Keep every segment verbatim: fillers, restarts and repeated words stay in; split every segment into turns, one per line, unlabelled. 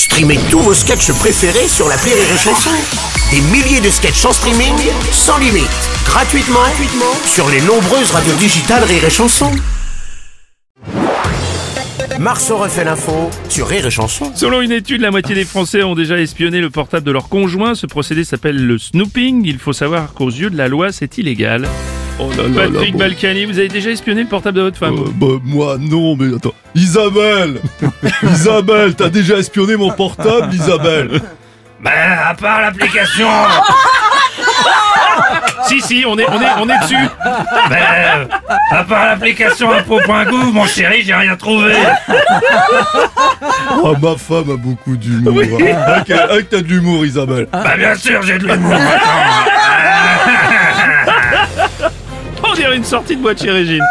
Streamez tous vos sketchs préférés sur l'appli Rire et Chanson. Des milliers de sketchs en streaming, sans limite, gratuitement, gratuitement sur les nombreuses radios digitales Rire et Chanson. Marceau refait l'info sur Rire et Chanson.
Selon une étude, la moitié des Français ont déjà espionné le portable de leur conjoint. Ce procédé s'appelle le snooping. Il faut savoir qu'aux yeux de la loi, c'est illégal.
Oh là là
Patrick
là, bon.
Balkany, vous avez déjà espionné le portable de votre femme?
Euh, bah, moi, non, mais attends. Isabelle Isabelle, t'as déjà espionné mon portable, Isabelle?
Ben, à part l'application... Si, si, on est, on est, on est dessus. Ben, à part l'application info point gouv, mon chéri, j'ai rien trouvé.
Oh, ma femme a beaucoup d'humour.
Oui.
Hein. Ah, que ah, que t'as de l'humour, Isabelle.
Bah, bien sûr, j'ai de l'humour. On dirait une sortie de boîte chez Régine.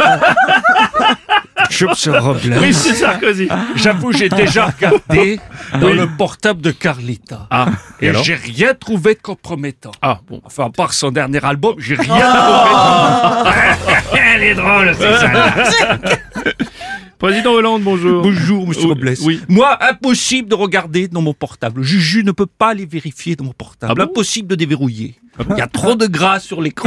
Je me Robles.
Oui, c'est Sarkozy.
J'avoue, j'ai déjà regardé dans
Oui.
le portable de Carlita.
Ah, et
et
alors?
j'ai rien trouvé de compromettant.
Ah, bon.
Enfin, à part son dernier album, j'ai rien trouvé.
Elle est drôle, c'est ça. Président Hollande, bonjour.
Bonjour, monsieur
Oui,
Robles.
oui.
Moi, impossible de regarder dans mon portable. Juju ne peut pas les vérifier dans mon portable.
Ah bon?
Impossible de déverrouiller. Il y a trop de gras sur l'écran.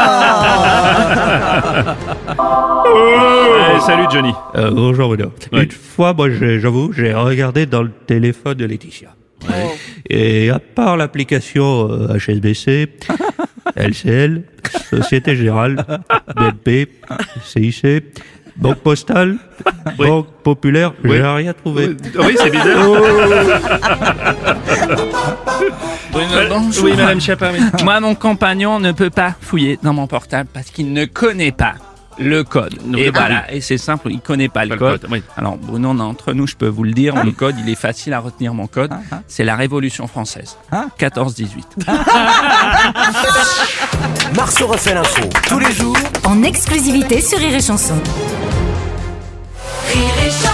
Eh, salut Johnny.
Euh, bonjour Bruno.
Ouais.
Une fois, moi, j'ai- j'avoue, j'ai regardé dans le téléphone de Laetitia. Et à part l'application euh, H S B C, L C L, Société Générale, B N P, C I C, Banque Postale,
Oui.
Banque Populaire,
Oui.
j'ai rien trouvé.
Oui, c'est bizarre.
Bonjour.
Oui, madame Chiappa. Oui.
Moi, mon compagnon ne peut pas fouiller dans mon portable parce qu'il ne connaît pas le code.
Non,
et
ah
voilà, et c'est simple, il connaît pas,
Pas
le
le
code.
code, oui.
Alors, Bruno, on est entre nous, je peux vous le dire, le code, il est facile à retenir, mon code. C'est la Révolution française. quatorze dix-huit.
Marceau refait l'info tous les jours
En exclusivité sur Rire et Chanson.
Rire et chanson.